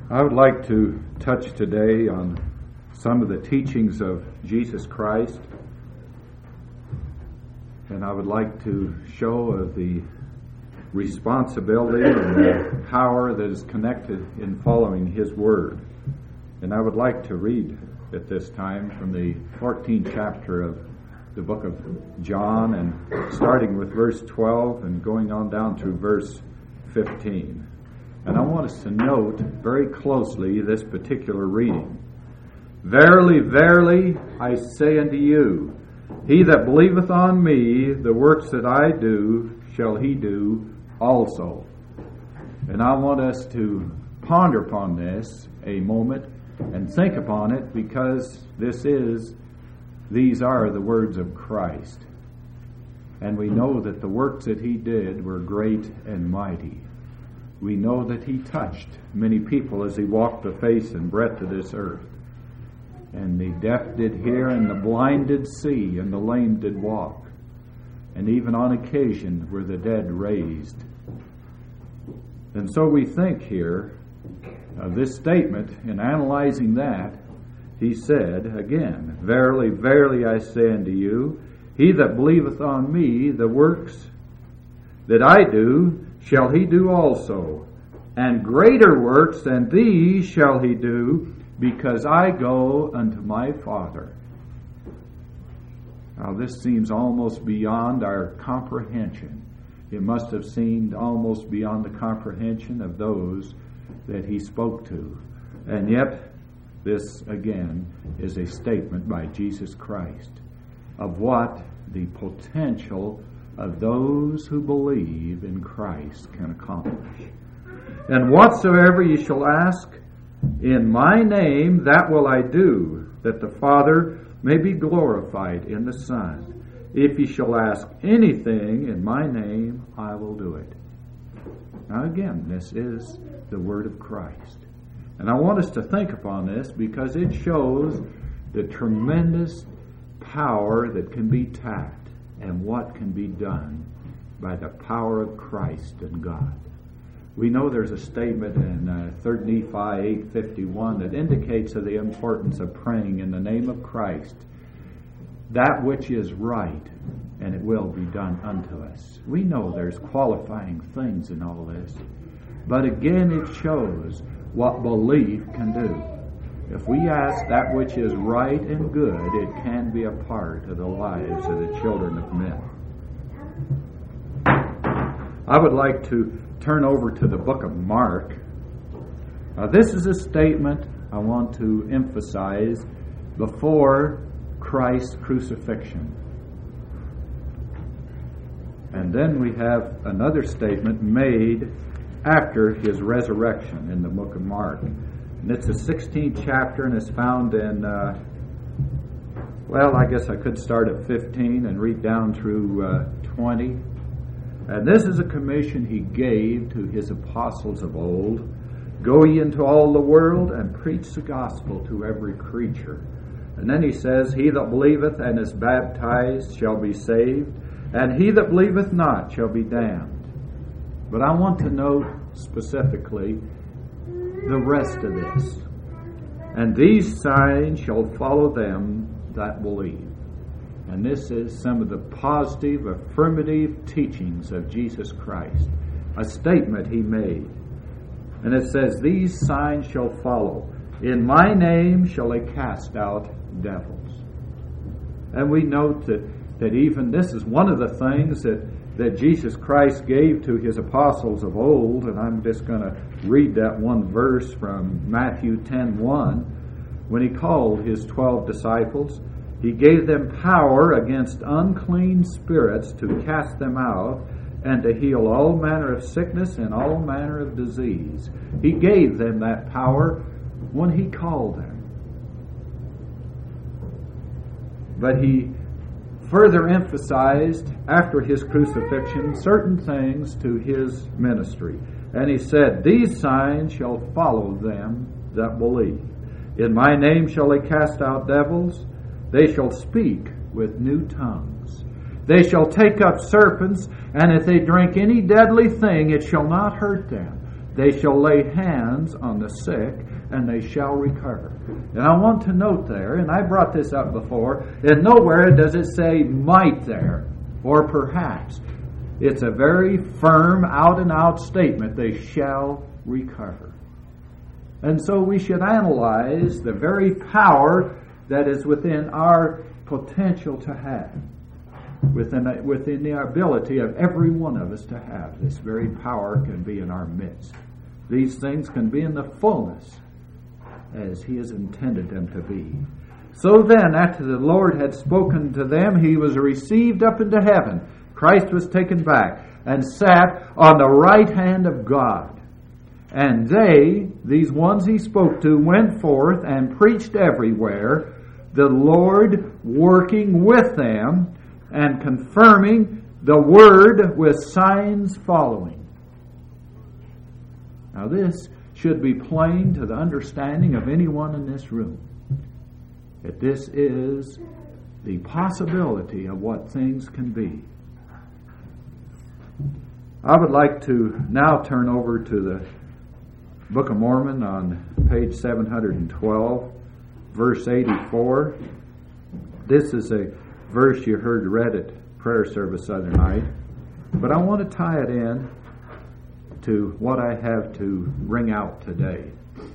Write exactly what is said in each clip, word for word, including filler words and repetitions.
I would like to touch today on some of the teachings of Jesus Christ, and I would like to show of the responsibility and the power that is connected in following His Word. And I would like to read at this time from the fourteenth chapter of the book of John, and starting with verse twelve and going on down through verse fifteen. And I want us to note very closely this particular reading. Verily, verily, I say unto you, he that believeth on me, the works that I do, shall he do also. And I want us to ponder upon this a moment and think upon it, because this is, these are the words of Christ. And we know that the works that he did were great and mighty. We know that he touched many people as he walked the face and breadth of this earth. And the deaf did hear, and the blind did see, and the lame did walk. And even on occasion were the dead raised. And so we think here of this statement, in analyzing that, he said again, Verily, verily, I say unto you, he that believeth on me, the works that I do, shall he do also, and greater works than these shall he do, because I go unto my Father. Now this seems almost beyond our comprehension. It must have seemed almost beyond the comprehension of those that he spoke to. And yet, this again is a statement by Jesus Christ of what the potential of those who believe in Christ can accomplish. And whatsoever ye shall ask in my name, that will I do, that the Father may be glorified in the Son. If ye shall ask anything in my name, I will do it. Now again, this is the word of Christ. And I want us to think upon this, because it shows the tremendous power that can be tapped and what can be done by the power of Christ and God. We know there's a statement in uh, Third Nephi eight fifty-one that indicates of the importance of praying in the name of Christ, that which is right, and it will be done unto us. We know there's qualifying things in all this, but again it shows what belief can do. If we ask that which is right and good, it can be a part of the lives of the children of men. I would like to turn over to the book of Mark. Now, this is a statement I want to emphasize before Christ's crucifixion. And then we have another statement made after his resurrection in the book of Mark. And it's the sixteenth chapter, and it's found in, uh, well, I guess I could start at fifteen and read down through uh, twenty. And this is a commission he gave to his apostles of old. Go ye into all the world and preach the gospel to every creature. And then he says, He that believeth and is baptized shall be saved, and he that believeth not shall be damned. But I want to note specifically the rest of this. And these signs shall follow them that believe. And this is some of the positive, affirmative teachings of Jesus Christ. A statement he made. And it says, These signs shall follow. In my name shall they cast out devils. And we note that, that even this is one of the things that, that Jesus Christ gave to his apostles of old. And I'm just going to read that one verse from Matthew ten one. When he called his twelve disciples, he gave them power against unclean spirits to cast them out, and to heal all manner of sickness and all manner of disease. He gave them that power when he called them. But he further emphasized, after his crucifixion, certain things to his ministry. And he said, These signs shall follow them that believe. In my name shall they cast out devils. They shall speak with new tongues. They shall take up serpents, and if they drink any deadly thing, it shall not hurt them. They shall lay hands on the sick, and they shall recover. And I want to note there, and I brought this up before, and nowhere does it say might there, or perhaps. It's a very firm, out-and-out statement. They shall recover. And so we should analyze the very power that is within our potential to have, within, within the ability of every one of us to have. This very power can be in our midst. These things can be in the fullness as He has intended them to be. So then, after the Lord had spoken to them, He was received up into heaven. Christ was taken back and sat on the right hand of God. And they, these ones He spoke to, went forth and preached everywhere, the Lord working with them and confirming the word with signs following. Now this should be plain to the understanding of anyone in this room, that this is the possibility of what things can be. I would like to now turn over to the Book of Mormon on page seven hundred twelve, verse eighty-four. This is a verse you heard read at prayer service the other night, but I want to tie it in to what I have to bring out today.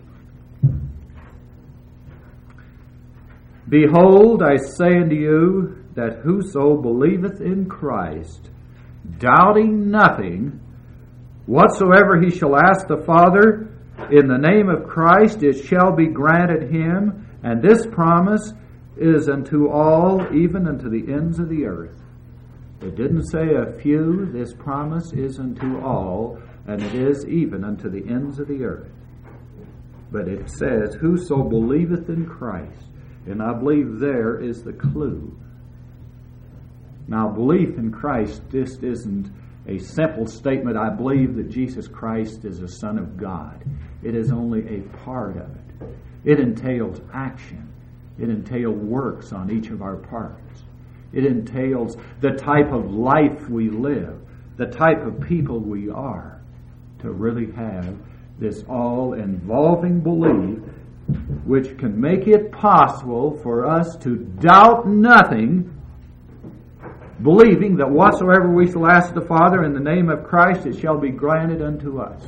Behold, I say unto you that whoso believeth in Christ, doubting nothing, whatsoever he shall ask the Father in the name of Christ, it shall be granted him. And this promise is unto all, even unto the ends of the earth. It didn't say a few. This promise is unto all, and it is even unto the ends of the earth. But it says, whoso believeth in Christ. And I believe there is the clue. Now, belief in Christ just isn't a simple statement, I believe that Jesus Christ is the Son of God. It is only a part of it. It entails action. It entails works on each of our parts. It entails the type of life we live, the type of people we are, to really have this all-involving belief which can make it possible for us to doubt nothing, believing that whatsoever we shall ask the Father in the name of Christ, it shall be granted unto us.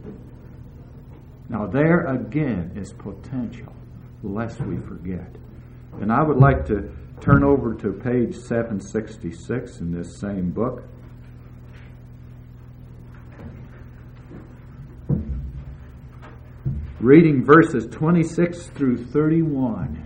Now there again is potential, lest we forget. And I would like to turn over to page seven sixty-six in this same book. Reading verses twenty-six through thirty-one.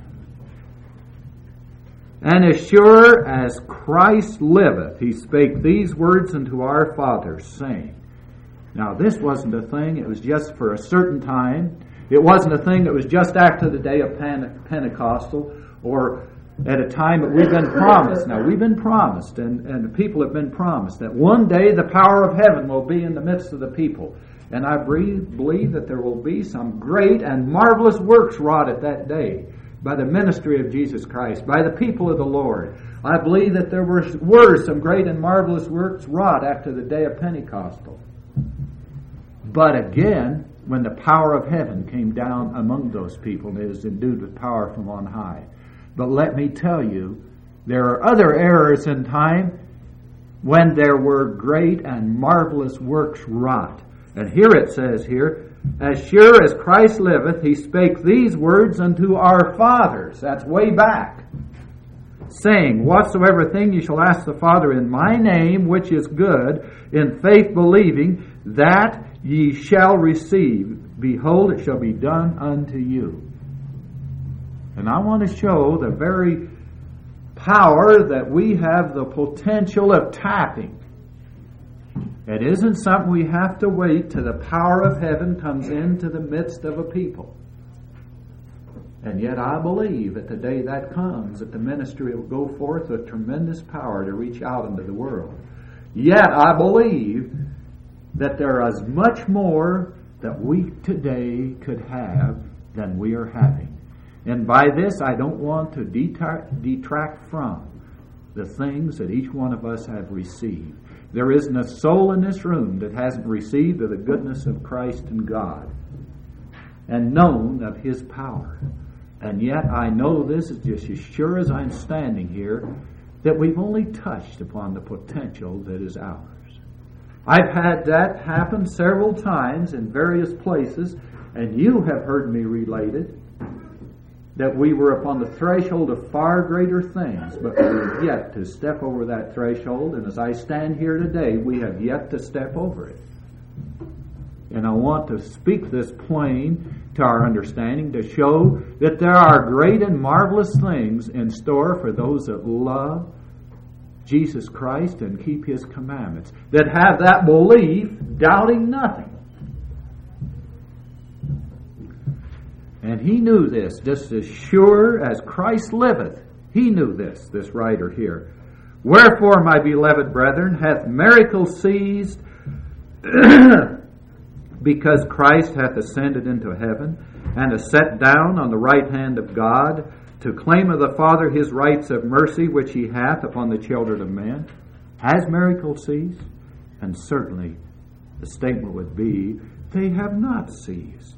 And as sure as Christ liveth, he spake these words unto our fathers, saying. Now this wasn't a thing, it was just for a certain time. It wasn't a thing that was just after the day of Pentecostal, or at a time that we've been promised. Now we've been promised, and, and the people have been promised, that one day the power of heaven will be in the midst of the people. And I believe that there will be some great and marvelous works wrought at that day by the ministry of Jesus Christ, by the people of the Lord. I believe that there were, were some great and marvelous works wrought after the day of Pentecostal. But again, when the power of heaven came down among those people, it is endued with power from on high. But let me tell you, there are other eras in time when there were great and marvelous works wrought. And here it says here, as sure as Christ liveth, he spake these words unto our fathers. That's way back. Saying, whatsoever thing ye shall ask the Father in my name, which is good, in faith believing, that ye shall receive. Behold, it shall be done unto you. And I want to show the very power that we have the potential of tapping. It isn't something we have to wait till the power of heaven comes into the midst of a people. And yet I believe that the day that comes, that the ministry will go forth with tremendous power to reach out into the world. Yet I believe that there is much more that we today could have than we are having. And by this I don't want to detract, detract from the things that each one of us have received. There isn't a soul in this room that hasn't received of the goodness of Christ and God and known of His power. And yet I know this is just as sure as I'm standing here, that we've only touched upon the potential that is ours. I've had that happen several times in various places, and you have heard me relate it, that we were upon the threshold of far greater things, but we have yet to step over that threshold, and as I stand here today, we have yet to step over it. And I want to speak this plain to our understanding to show that there are great and marvelous things in store for those that love Jesus Christ and keep His commandments, that have that belief, doubting nothing. And he knew this just as sure as Christ liveth. He knew this, this writer here. Wherefore, my beloved brethren, hath miracles ceased, because Christ hath ascended into heaven, and is set down on the right hand of God, to claim of the Father His rights of mercy, which He hath upon the children of men. Has miracles ceased? And certainly the statement would be, they have not ceased.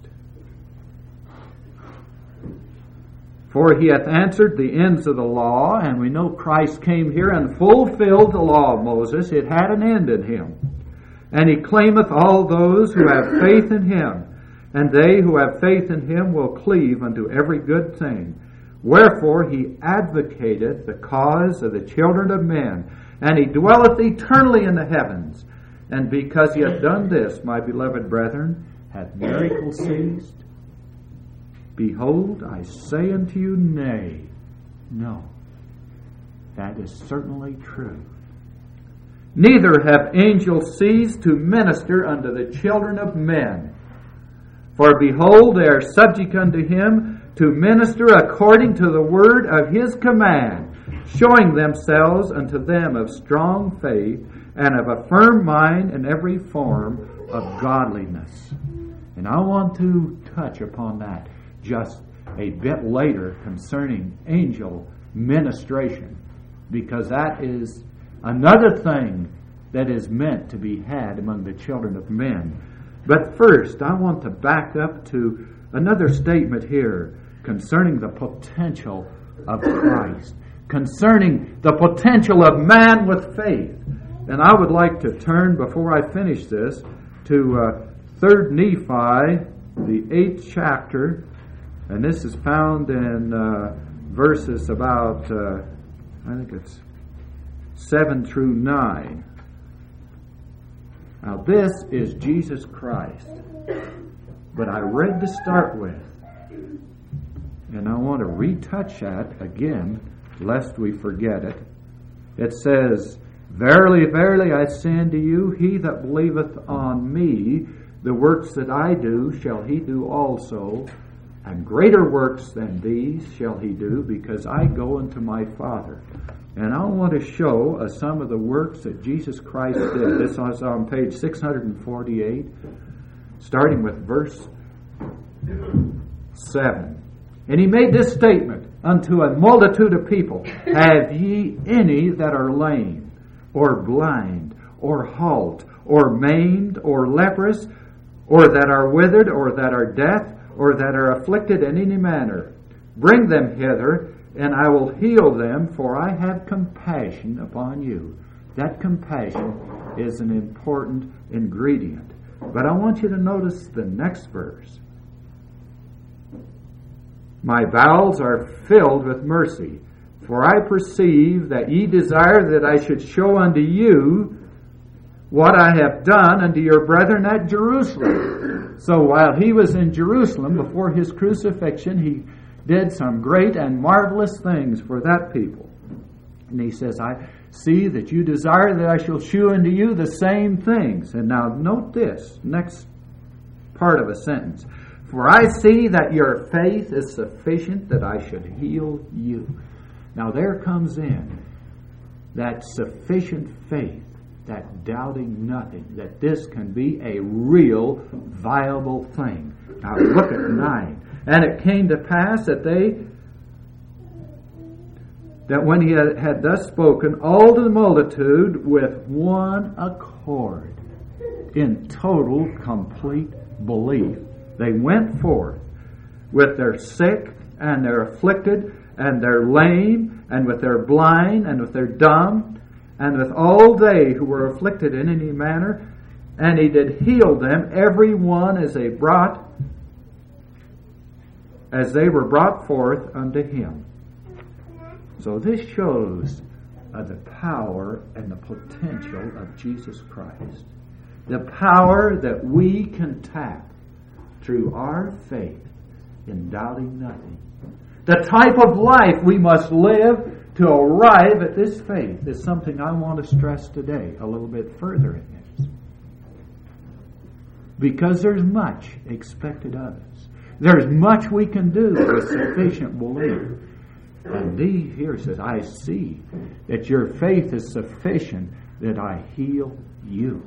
For He hath answered the ends of the law, and we know Christ came here and fulfilled the law of Moses. It had an end in Him. And He claimeth all those who have faith in Him, and they who have faith in Him will cleave unto every good thing. Wherefore He advocateth the cause of the children of men, and He dwelleth eternally in the heavens. And because He hath done this, my beloved brethren, hath miracles ceased? Behold, I say unto you, nay. No, that is certainly true. Neither have angels ceased to minister unto the children of men. For behold, they are subject unto Him to minister according to the word of His command, showing themselves unto them of strong faith and of a firm mind in every form of godliness. And I want to touch upon that just a bit later concerning angel ministration, because that is another thing that is meant to be had among the children of men. But first, I want to back up to another statement here concerning the potential of Christ, concerning the potential of man with faith. And I would like to turn, before I finish this, to uh, Third Nephi, the eighth chapter, and this is found in uh, verses about, uh, I think it's seven through nine. Now this is Jesus Christ, but I read to start with, and I want to retouch that again, lest we forget it. It says, Verily, verily, I say unto you, he that believeth on me, the works that I do shall he do also, and greater works than these shall he do, because I go unto my Father. And I want to show uh, some of the works that Jesus Christ did. This is on page six forty-eight, starting with verse seven. And he made this statement unto a multitude of people, Have ye any that are lame, or blind, or halt, or maimed, or leprous, or that are withered, or that are deaf, or that are afflicted in any manner? Bring them hither, and I will heal them, for I have compassion upon you. That compassion is an important ingredient. But I want you to notice the next verse. My bowels are filled with mercy, for I perceive that ye desire that I should show unto you what I have done unto your brethren at Jerusalem. So while he was in Jerusalem before his crucifixion, he did some great and marvelous things for that people. And he says, I see that you desire that I shall shew unto you the same things. And now note this, next part of a sentence. For I see that your faith is sufficient that I should heal you. Now there comes in that sufficient faith, that doubting nothing, that this can be a real, viable thing. Now look at nine. And it came to pass that they that when he had, had thus spoken, all the multitude with one accord, in total, complete belief, they went forth with their sick and their afflicted and their lame and with their blind and with their dumb and with all they who were afflicted in any manner, and he did heal them, every one as they brought, as they were brought forth unto him. So this shows uh, the power and the potential of Jesus Christ. The power that we can tap through our faith in doubting nothing. The type of life we must live to arrive at this faith is something I want to stress today a little bit further in this. Because there's much expected of us. There's much we can do with sufficient belief. And he here says, I see that your faith is sufficient that I heal you.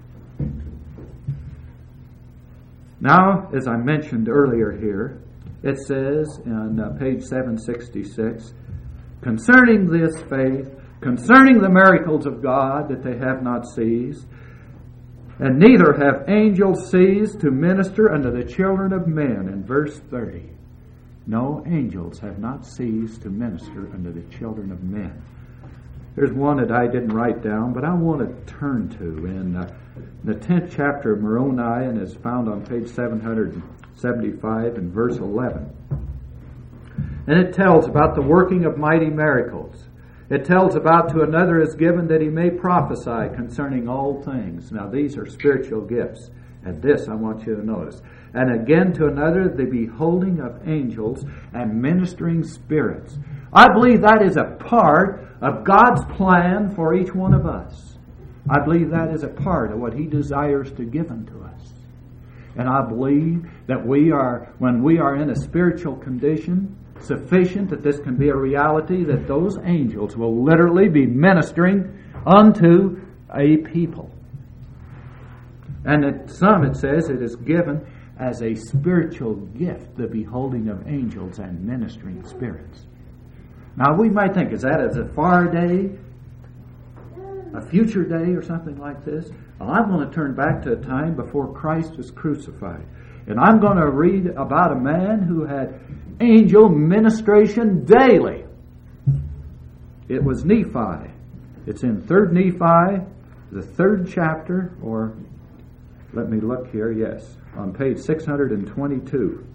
Now, as I mentioned earlier here, it says on uh, page seven sixty-six, concerning this faith, concerning the miracles of God that they have not ceased, and neither have angels ceased to minister unto the children of men, in verse thirty. No, angels have not ceased to minister unto the children of men. There's one that I didn't write down, but I want to turn to in uh, the tenth chapter of Moroni, and is found on page seven seventy-five and verse eleven. And it tells about the working of mighty miracles. It tells about to another is given that he may prophesy concerning all things. Now these are spiritual gifts. And this I want you to notice. And again to another the beholding of angels and ministering spirits. I believe that is a part of God's plan for each one of us. I believe that is a part of what he desires to give unto us. And I believe that we are, when we are in a spiritual condition, sufficient that this can be a reality, that those angels will literally be ministering unto a people. And at some it says it is given as a spiritual gift, the beholding of angels and ministering spirits. Now we might think, is that as a far day, a future day or something like this? Well, I'm going to turn back to a time before Christ was crucified. And I'm going to read about a man who had angel ministration daily. It was Nephi. It's in third Nephi, the third chapter, or let me look here, yes, on page six twenty-two.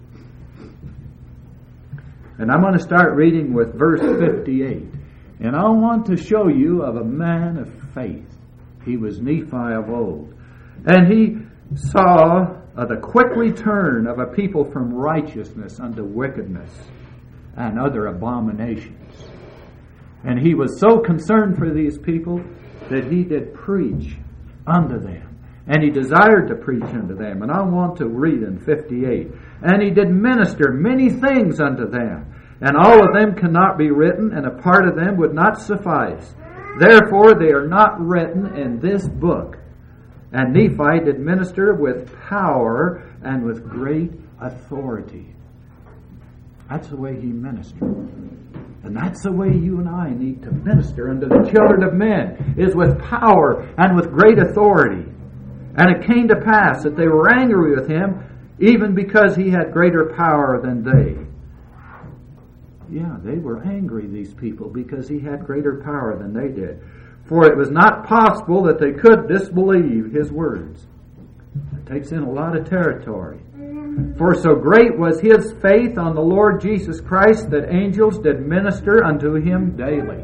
And I'm going to start reading with verse fifty-eight. And I want to show you of a man of faith. He was Nephi of old. And he saw uh, the quick return of a people from righteousness unto wickedness and other abominations. And he was so concerned for these people that he did preach unto them. And he desired to preach unto them. And I want to read in fifty-eight. And he did minister many things unto them. And all of them cannot be written, and a part of them would not suffice. Therefore they are not written in this book. And Nephi did minister with power and with great authority. That's the way he ministered. And that's the way you and I need to minister unto the children of men, is with power and with great authority. And it came to pass that they were angry with him, even because he had greater power than they. Yeah, they were angry, these people, because he had greater power than they did. For it was not possible that they could disbelieve his words. It takes in a lot of territory. For so great was his faith on the Lord Jesus Christ that angels did minister unto him daily.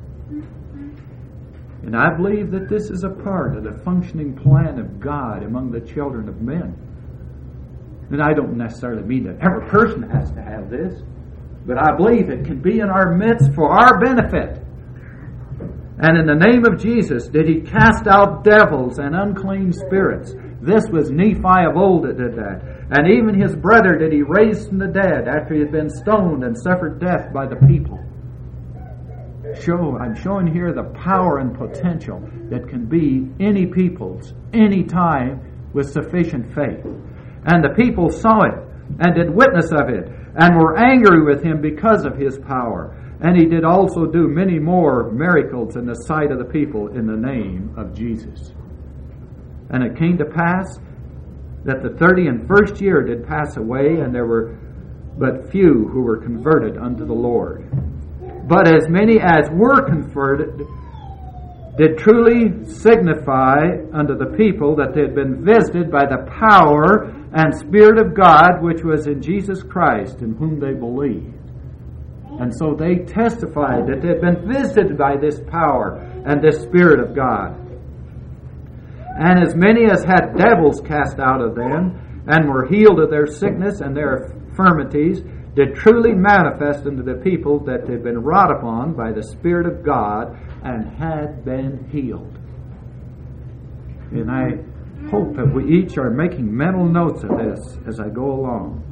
And I believe that this is a part of the functioning plan of God among the children of men. And I don't necessarily mean that every person has to have this, but I believe it can be in our midst for our benefit. And in the name of Jesus did he cast out devils and unclean spirits. This was Nephi of old that did that. And even his brother did he raise from the dead after he had been stoned and suffered death by the people. Show, I'm showing here the power and potential that can be any people's, any time, with sufficient faith. And the people saw it and did witness of it, and were angry with him because of his power. And he did also do many more miracles in the sight of the people in the name of Jesus. And it came to pass that the thirty and first year did pass away, and there were but few who were converted unto the Lord. But as many as were converted did truly signify unto the people that they had been visited by the power and Spirit of God, which was in Jesus Christ, in whom they believed. And so they testified that they had been visited by this power and this Spirit of God. And as many as had devils cast out of them, and were healed of their sickness and their infirmities, did truly manifest unto the people that they had been wrought upon by the Spirit of God, and had been healed. And I hope that we each are making mental notes of this as I go along.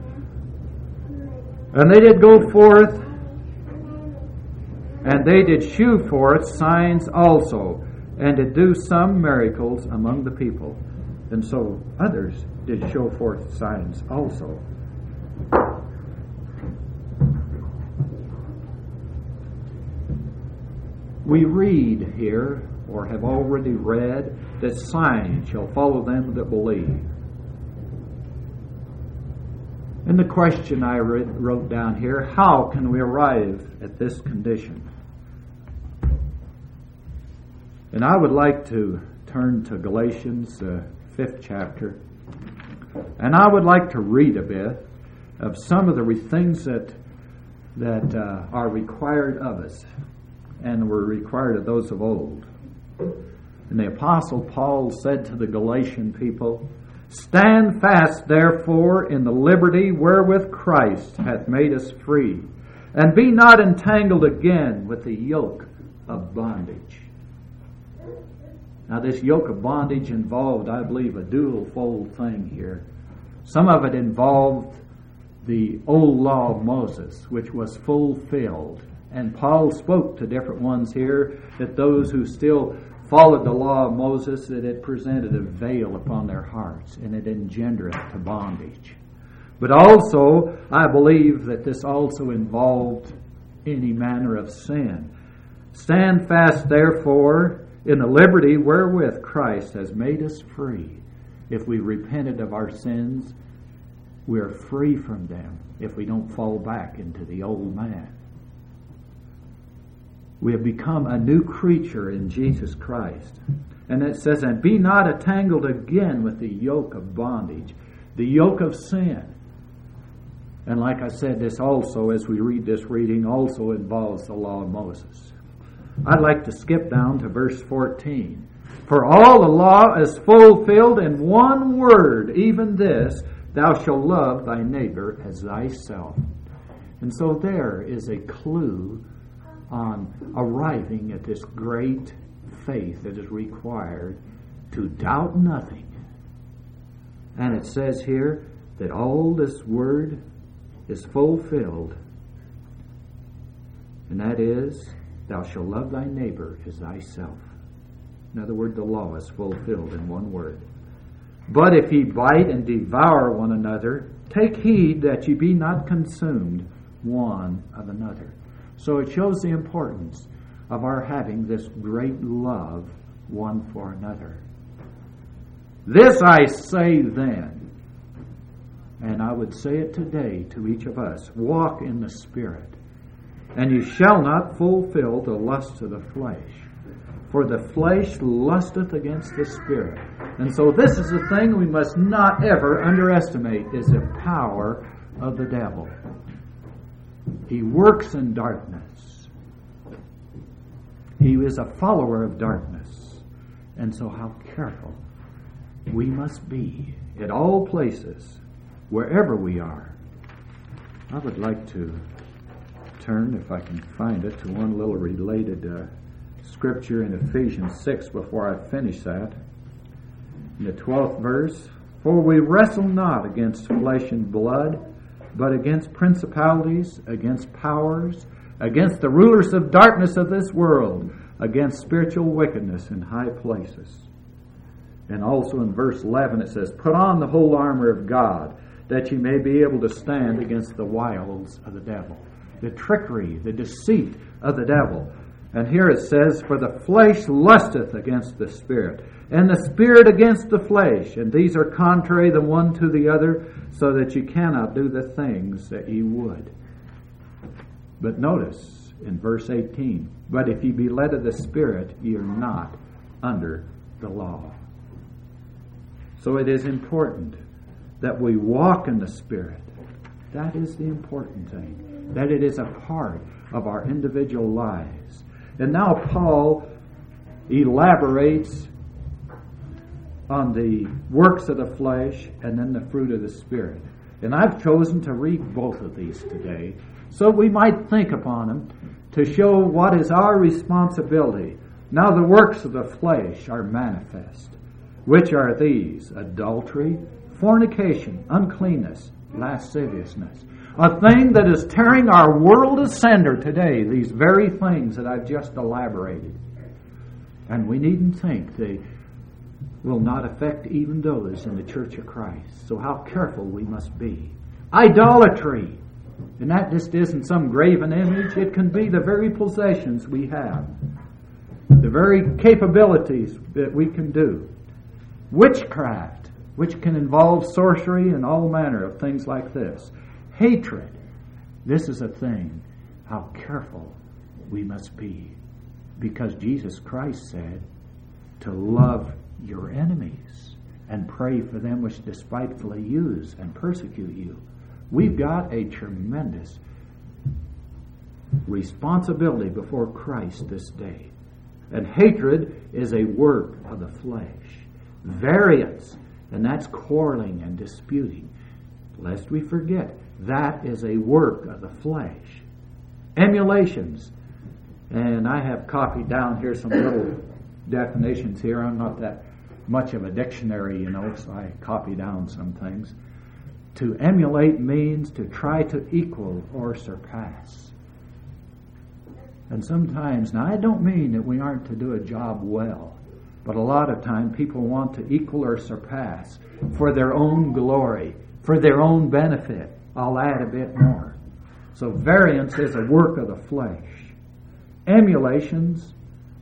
And they did go forth, and they did shew forth signs also, and did do some miracles among the people. And so others did show forth signs also. We read here, or have already read, that signs shall follow them that believe. And the question I wrote down here, how can we arrive at this condition? And I would like to turn to Galatians, the uh, fifth chapter, and I would like to read a bit of some of the things that that uh, are required of us and were required of those of old. And the Apostle Paul said to the Galatian people, "Stand fast, therefore, in the liberty wherewith Christ hath made us free, and be not entangled again with the yoke of bondage." Now, this yoke of bondage involved, I believe, a dual-fold thing here. Some of it involved the old law of Moses, which was fulfilled. And Paul spoke to different ones here, that those who still followed the law of Moses, that it presented a veil upon their hearts, and it engendered to bondage. But also, I believe that this also involved any manner of sin. "Stand fast, therefore, in the liberty wherewith Christ has made us free." If we repented of our sins, we are free from them if we don't fall back into the old man. We have become a new creature in Jesus Christ. And it says, "And be not entangled again with the yoke of bondage," the yoke of sin. And like I said, this also, as we read this reading, also involves the law of Moses. I'd like to skip down to verse fourteen. "For all the law is fulfilled in one word, even this, thou shalt love thy neighbor as thyself." And so there is a clue on arriving at this great faith that is required to doubt nothing. And it says here that all this word is fulfilled, and that is, thou shalt love thy neighbor as thyself. In other words, the law is fulfilled in one word. "But if ye bite and devour one another, take heed that ye be not consumed one of another." So it shows the importance of our having this great love one for another. "This I say then," and I would say it today to each of us, "walk in the Spirit, and you shall not fulfill the lust of the flesh. For the flesh lusteth against the Spirit." And so this is the thing we must not ever underestimate, is the power of the devil. He works in darkness. He is a follower of darkness. And so how careful we must be at all places, wherever we are. I would like to turn, if I can find it, to one little related uh, scripture in Ephesians six before I finish that. In the twelfth verse, "For we wrestle not against flesh and blood, but against principalities, against powers, against the rulers of darkness of this world, against spiritual wickedness in high places." And also in verse eleven it says, "Put on the whole armor of God, that ye may be able to stand against the wiles of the devil." the trickery, the deceit of the devil. And here it says, for the flesh lusteth against the Spirit, and the Spirit against the flesh, and these are contrary the one to the other, so that you cannot do the things that ye would. But notice in verse eighteen, but if ye be led of the Spirit, ye are not under the law. So it is important that we walk in the Spirit. That is the important thing. That it is a part of our individual lives. And now Paul elaborates on the works of the flesh and then the fruit of the Spirit. And I've chosen to read both of these today so we might think upon them to show what is our responsibility. Now the works of the flesh are manifest, which are these: adultery, fornication, uncleanness, lasciviousness. A thing that is tearing our world asunder today, these very things that I've just elaborated. And we needn't think they will not affect even those in the Church of Christ. So how careful we must be. Idolatry. And that just isn't some graven image. It can be the very possessions we have. The very capabilities that we can do. Witchcraft, which can involve sorcery and all manner of things like this. Hatred. This is a thing. How careful we must be. Because Jesus Christ said to love your enemies and pray for them which despitefully use and persecute you. We've got a tremendous responsibility before Christ this day. And hatred is a work of the flesh. Variance, and that's quarreling and disputing. Lest we forget, that is a work of the flesh. Emulations. And I have copied down here some little definitions here. I'm not that much of a dictionary, you know, so I copy down some things. To emulate means to try to equal or surpass. And sometimes, now I don't mean that we aren't to do a job well, but a lot of time people want to equal or surpass for their own glory, for their own benefit. I'll add a bit more. So variance is a work of the flesh. Emulations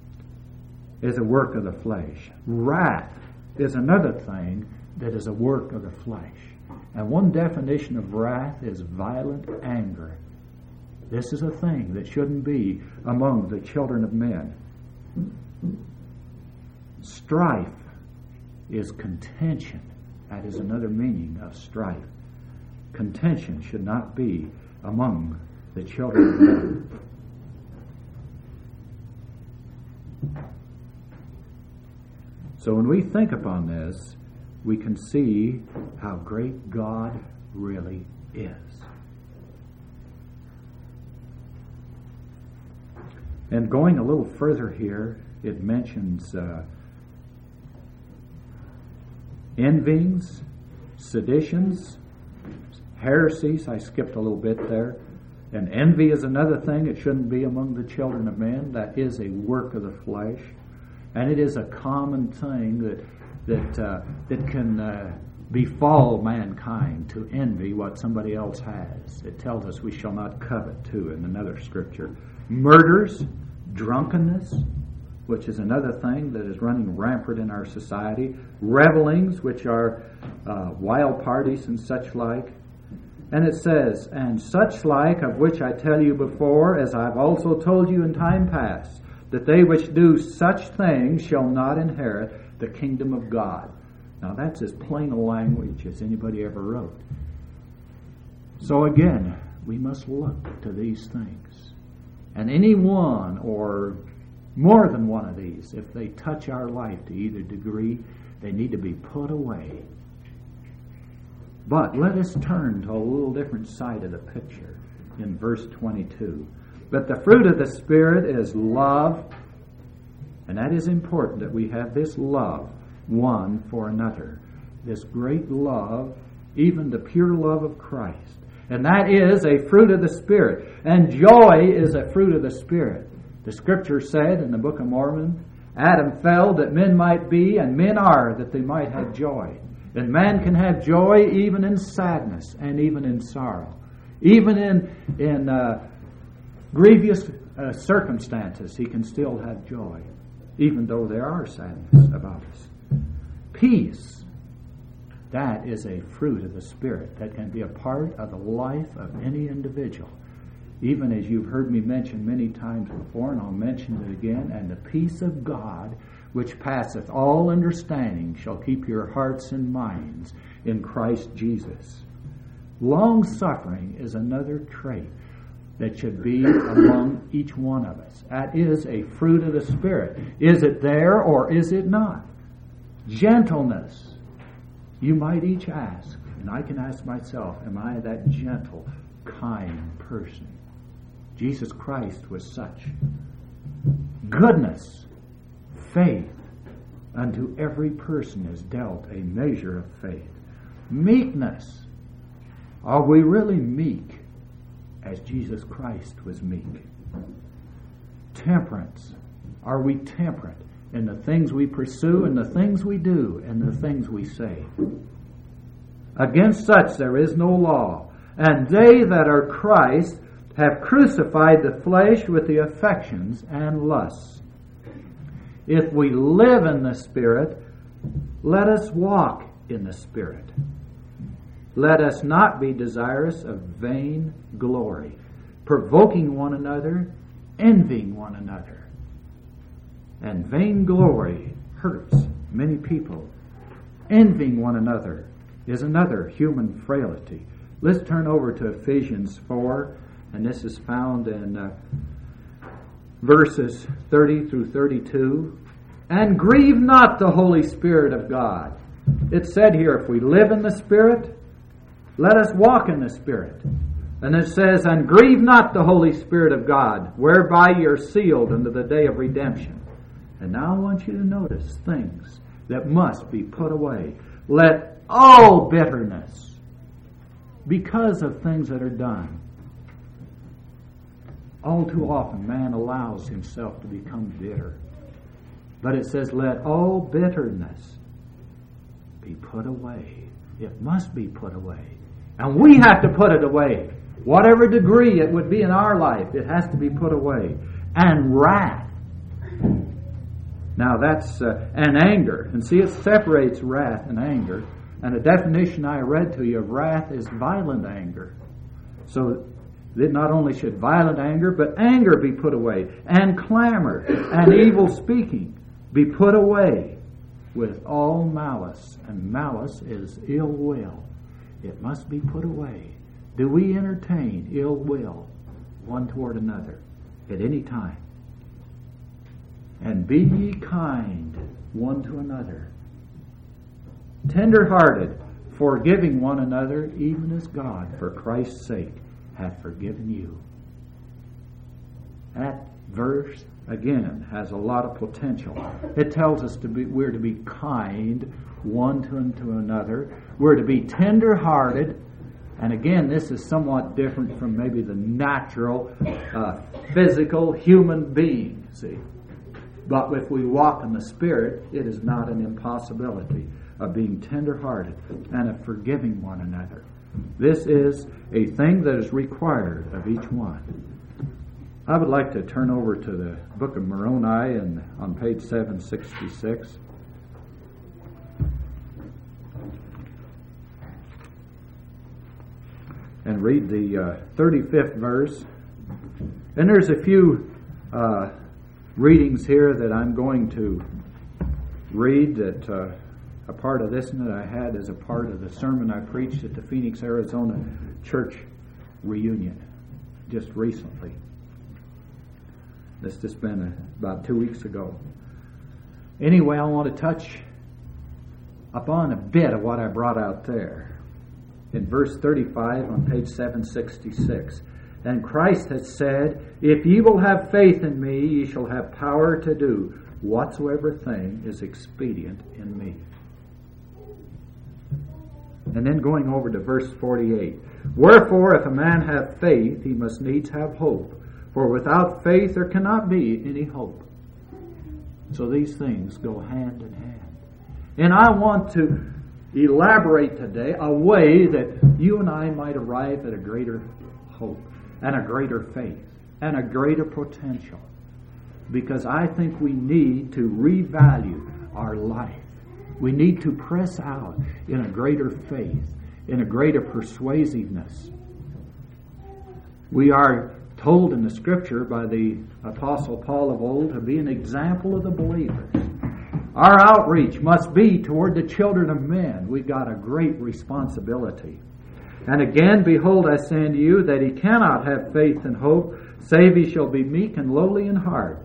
is a work of the flesh. Wrath is another thing that is a work of the flesh. And one definition of wrath is violent anger. This is a thing that shouldn't be among the children of men. Strife is contention. That is another meaning of strife. Contention should not be among the children of men. So when we think upon this, we can see how great God really is. And going a little further here, it mentions uh, envyings, seditions, heresies. I skipped a little bit there. And envy is another thing. It shouldn't be among the children of men. That is a work of the flesh. And it is a common thing that that uh, that can uh, befall mankind to envy what somebody else has. It tells us we shall not covet, too, in another scripture. Murders, drunkenness, which is another thing that is running rampant in our society. Revelings, which are uh, wild parties and such like. And it says, and such like, of which I tell you before, as I've also told you in time past, that they which do such things shall not inherit the kingdom of God. Now that's as plain a language as anybody ever wrote. So again, we must look to these things. And any one or more than one of these, if they touch our life to either degree, they need to be put away. But let us turn to a little different side of the picture in verse twenty-two. But the fruit of the Spirit is love, and that is important that we have this love one for another. This great love, even the pure love of Christ. And that is a fruit of the Spirit. And joy is a fruit of the Spirit. The Scripture said in the Book of Mormon, Adam fell that men might be, and men are that they might have joy. And man can have joy even in sadness and even in sorrow. Even in in uh, grievous uh, circumstances, He can still have joy, even though there are sadness about us. Peace, that is a fruit of the Spirit that can be a part of the life of any individual. Even as you've heard me mention many times before, and I'll mention it again, and the peace of God, which passeth all understanding, shall keep your hearts and minds in Christ Jesus. Long-suffering is another trait that should be among each one of us. That is a fruit of the Spirit. Is it there or is it not? Gentleness. You might each ask, and I can ask myself, am I that gentle, kind person? Jesus Christ was such. Goodness, faith, unto every person is dealt a measure of faith. Meekness. Are we really meek as Jesus Christ was meek? Temperance. Are we temperate in the things we pursue, and the things we do, and the things we say? Against such there is no law. And they that are Christ have crucified the flesh with the affections and lusts. If we live in the Spirit, let us walk in the Spirit. Let us not be desirous of vain glory, provoking one another, envying one another. And vain glory hurts many people. Envying one another is another human frailty. Let's turn over to Ephesians four, and this is found in uh, verses thirty through thirty-two. And grieve not the Holy Spirit of God. It's said here, if we live in the Spirit, let us walk in the Spirit. And it says, and grieve not the Holy Spirit of God, whereby ye are sealed unto the day of redemption. And now I want you to notice things that must be put away. Let all bitterness, because of things that are done. All too often man allows himself to become bitter. But it says, let all bitterness be put away. It must be put away. And we have to put it away. Whatever degree it would be in our life, it has to be put away. And wrath. Now that's, uh, and anger. And see, it separates wrath and anger. And the definition I read to you of wrath is violent anger. So that not only should violent anger, but anger be put away. And clamor and evil speaking be put away with all malice. And malice is ill will. It must be put away. Do we entertain ill will one toward another at any time? And be ye kind one to another, tender-hearted, forgiving one another, even as God, for Christ's sake, hath forgiven you. That verse, again, has a lot of potential. It tells us to be, we're to be kind one to, to another. We're to be tender-hearted. And again, this is somewhat different from maybe the natural, uh, physical human being, see. But if we walk in the Spirit, it is not an impossibility of being tender-hearted and of forgiving one another. This is a thing that is required of each one. I would like to turn over to the book of Moroni and on page seven sixty-six. And read the uh, thirty-fifth verse. And there's a few uh, readings here that I'm going to read that uh, a part of this that I had as a part of the sermon I preached at the Phoenix, Arizona church reunion just recently. This just been a, about two weeks ago. Anyway, I want to touch upon a bit of what I brought out there. In verse thirty-five on page seven sixty-six. And Christ has said, if ye will have faith in me, ye shall have power to do whatsoever thing is expedient in me. And then going over to verse forty-eight. Wherefore, if a man have faith, he must needs have hope. For without faith there cannot be any hope. So these things go hand in hand. And I want to elaborate today a way that you and I might arrive at a greater hope and a greater faith and a greater potential. Because I think we need to revalue our life. We need to press out in a greater faith, in a greater persuasiveness. We are told in the Scripture by the Apostle Paul of old to be an example of the believers. Our outreach must be toward the children of men. We've got a great responsibility. And again, behold, I say unto you that he cannot have faith and hope, save he shall be meek and lowly in heart.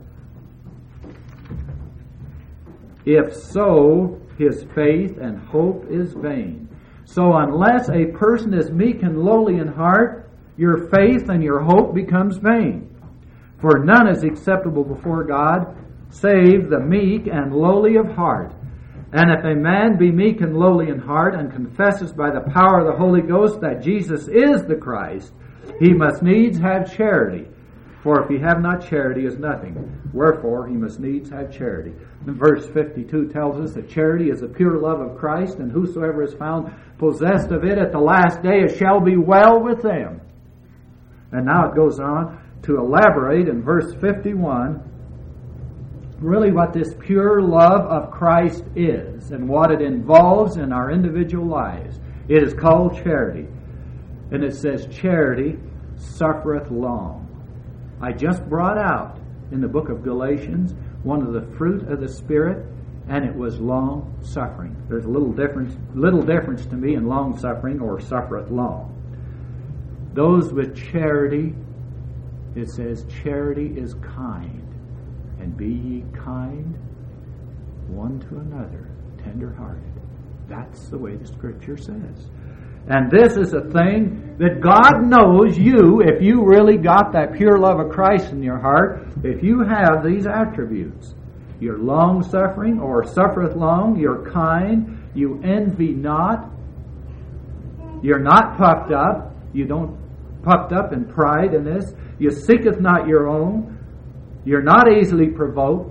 If so, his faith and hope is vain. So unless a person is meek and lowly in heart, your faith and your hope becomes vain. For none is acceptable before God, save the meek and lowly of heart. And if a man be meek and lowly in heart, and confesses by the power of the Holy Ghost that Jesus is the Christ, he must needs have charity. For if he have not charity, is nothing. Wherefore he must needs have charity. And verse fifty-two tells us that charity is the pure love of Christ, and whosoever is found possessed of it at the last day, it shall be well with them. And now it goes on to elaborate in verse fifty-one really what this pure love of Christ is and what it involves in our individual lives. It is called charity. And it says, charity suffereth long. I just brought out in the book of Galatians one of the fruit of the Spirit, and it was long suffering. There's a little difference, little difference to me in long suffering or suffereth long. Those with charity, it says, charity is kind. And be ye kind one to another, tender-hearted. That's the way the Scripture says. And this is a thing that God knows you, if you really got that pure love of Christ in your heart, if you have these attributes. You're long-suffering or suffereth long, you're kind, you envy not, you're not puffed up, you don't puffed up in pride in this, you seeketh not your own, you're not easily provoked.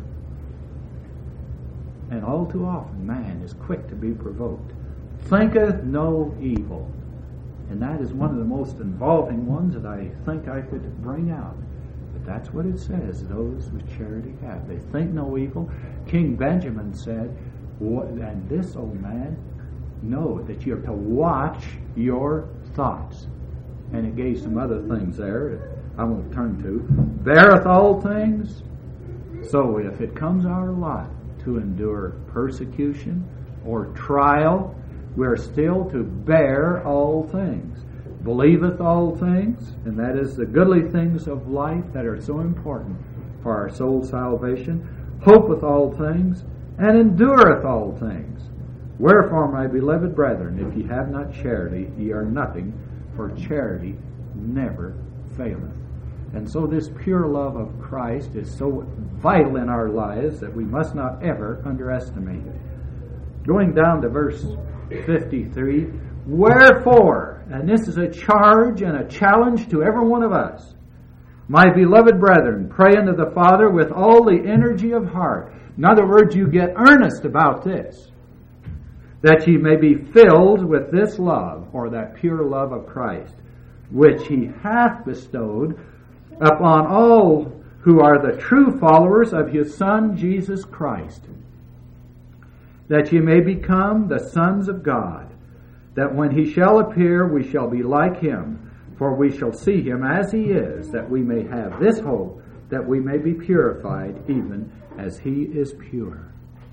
And all too often man is quick to be provoked. Thinketh no evil. And that is one of the most involving ones that I think I could bring out. But that's what it says, those with charity have. They think no evil. King Benjamin said, and this old man, know that you're to watch your thoughts. And it gave some other things there I won't turn to. Beareth all things. So if it comes our lot to endure persecution or trial, we're still to bear all things. Believeth all things, and that is the goodly things of life that are so important for our soul salvation. Hopeth all things, and endureth all things. Wherefore, my beloved brethren, if ye have not charity, ye are nothing, for charity never faileth. And so this pure love of Christ is so vital in our lives that we must not ever underestimate it. Going down to verse fifty-three, wherefore, and this is a charge and a challenge to every one of us, my beloved brethren, pray unto the Father with all the energy of heart. In other words, you get earnest about this, that ye may be filled with this love, or that pure love of Christ, which he hath bestowed upon all who are the true followers of his Son, Jesus Christ, that ye may become the sons of God, that when he shall appear, we shall be like him, for we shall see him as he is, that we may have this hope, that we may be purified even as he is pure.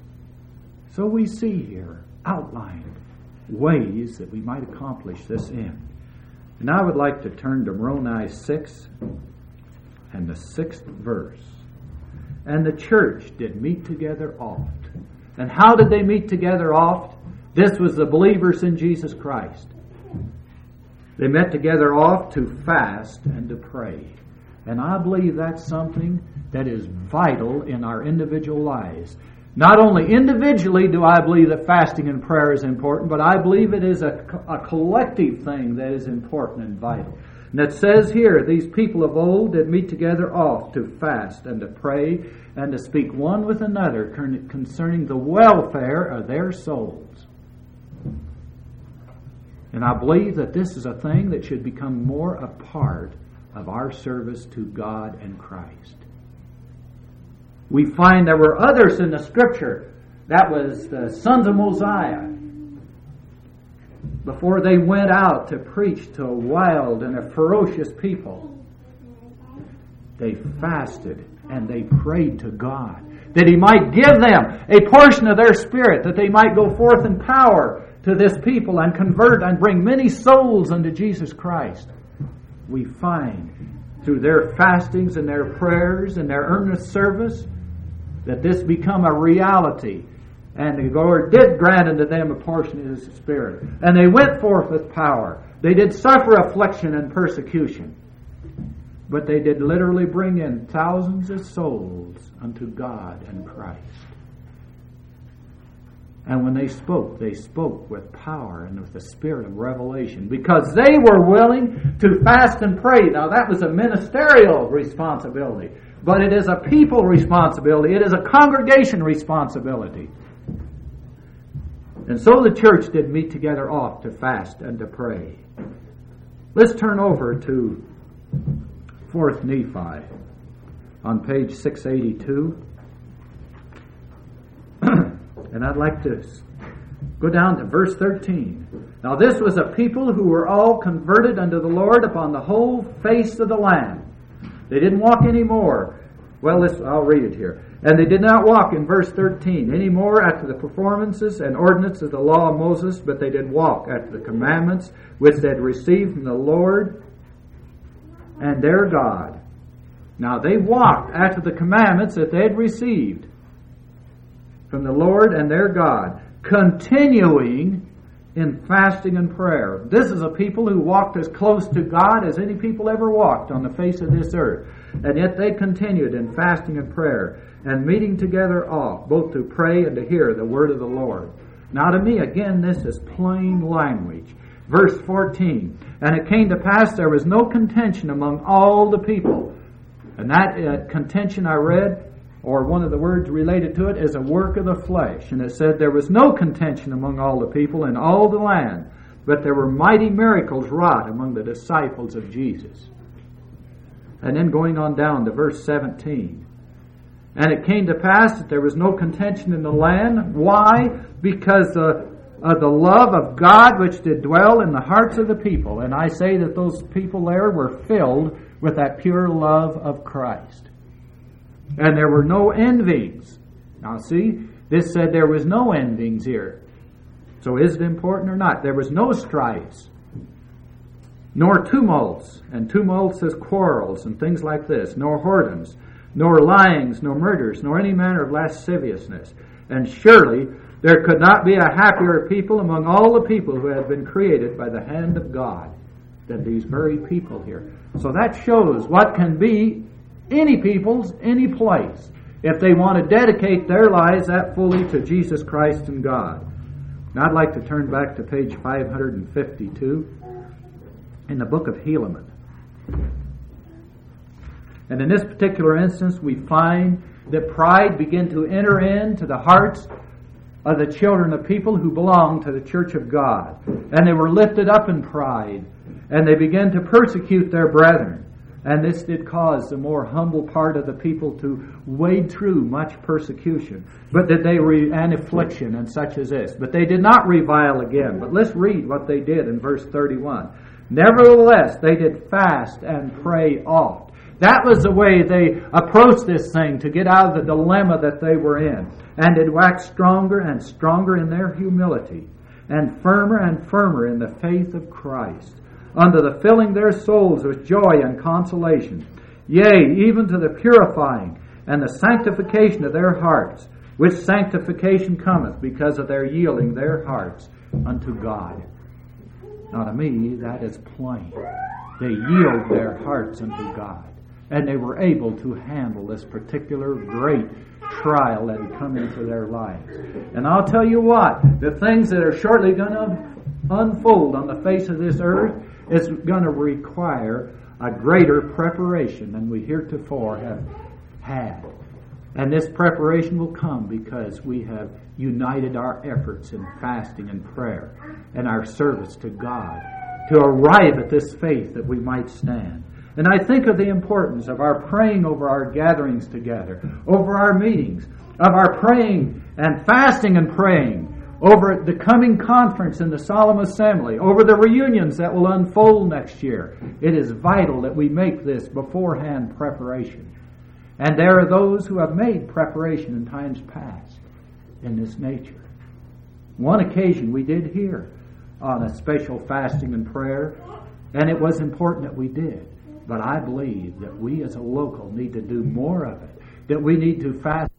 So we see here outlined ways that we might accomplish this end. And I would like to turn to Moroni six and the sixth verse. And the church did meet together oft. And how did they meet together oft? This was the believers in Jesus Christ. They met together oft to fast and to pray. And I believe that's something that is vital in our individual lives. Not only individually do I believe that fasting and prayer is important, but I believe it is a, a collective thing that is important and vital. And it says here, these people of old did meet together oft to fast and to pray and to speak one with another concerning the welfare of their souls. And I believe that this is a thing that should become more a part of our service to God and Christ. We find there were others in the Scripture. That was the sons of Mosiah. Before they went out to preach to a wild and a ferocious people, they fasted and they prayed to God that He might give them a portion of their spirit, that they might go forth in power to this people and convert and bring many souls unto Jesus Christ. We find through their fastings and their prayers and their earnest service that this become a reality. And the Lord did grant unto them a portion of His Spirit. And they went forth with power. They did suffer affliction and persecution. But they did literally bring in thousands of souls unto God and Christ. And when they spoke, they spoke with power and with the spirit of revelation, because they were willing to fast and pray. Now that was a ministerial responsibility, but it is a people responsibility. It is a congregation responsibility. And so the church did meet together oft to fast and to pray. Let's turn over to Fourth Nephi on page six eighty-two. And I'd like to go down to verse thirteen. Now this was a people who were all converted unto the Lord upon the whole face of the land. They didn't walk anymore. Well, let's, I'll read it here. And they did not walk, in verse thirteen, any more after the performances and ordinances of the law of Moses, but they did walk after the commandments which they had received from the Lord and their God. Now they walked after the commandments that they had received from the Lord and their God, continuing in fasting and prayer. This is a people who walked as close to God as any people ever walked on the face of this earth. And yet they continued in fasting and prayer and meeting together oft, both to pray and to hear the word of the Lord. Now to me, again, this is plain language. Verse fourteen, and it came to pass there was no contention among all the people. And that uh, contention I read, or one of the words related to it, is a work of the flesh. And it said there was no contention among all the people in all the land, but there were mighty miracles wrought among the disciples of Jesus. And then going on down to verse seventeen. And it came to pass that there was no contention in the land. Why? Because uh, of the love of God which did dwell in the hearts of the people. And I say that those people there were filled with that pure love of Christ. And there were no envyings. Now see, this said there was no envyings here. So is it important or not? There was no strifes, nor tumults, and tumults is quarrels and things like this, nor whoredoms, nor lyings, nor murders, nor any manner of lasciviousness. And surely there could not be a happier people among all the people who had been created by the hand of God than these very people here. So that shows what can be any people's, any place, if they want to dedicate their lives that fully to Jesus Christ and God. Now I'd like to turn back to page five fifty-two in the book of Helaman. And in this particular instance, we find that pride began to enter into the hearts of the children of people who belonged to the church of God. And they were lifted up in pride, and they began to persecute their brethren. And this did cause the more humble part of the people to wade through much persecution. But did they re- and affliction and such as this. But they did not revile again. But let's read what they did in verse thirty-one. Nevertheless, they did fast and pray oft. That was the way they approached this thing to get out of the dilemma that they were in. And did wax stronger and stronger in their humility, and firmer and firmer in the faith of Christ, unto the filling their souls with joy and consolation, yea, even to the purifying and the sanctification of their hearts, which sanctification cometh because of their yielding their hearts unto God. Now to me, that is plain. They yield their hearts unto God, and they were able to handle this particular great trial that had come into their lives. And I'll tell you what, the things that are shortly going to unfold on the face of this earth is going to require a greater preparation than we heretofore have had. And this preparation will come because we have united our efforts in fasting and prayer and our service to God to arrive at this faith that we might stand. And I think of the importance of our praying over our gatherings together, over our meetings, of our praying and fasting and praying, over the coming conference in the Solemn Assembly, over the reunions that will unfold next year. It is vital that we make this beforehand preparation. And there are those who have made preparation in times past in this nature. One occasion we did hear on a special fasting and prayer, and it was important that we did. But I believe that we as a local need to do more of it, that we need to fast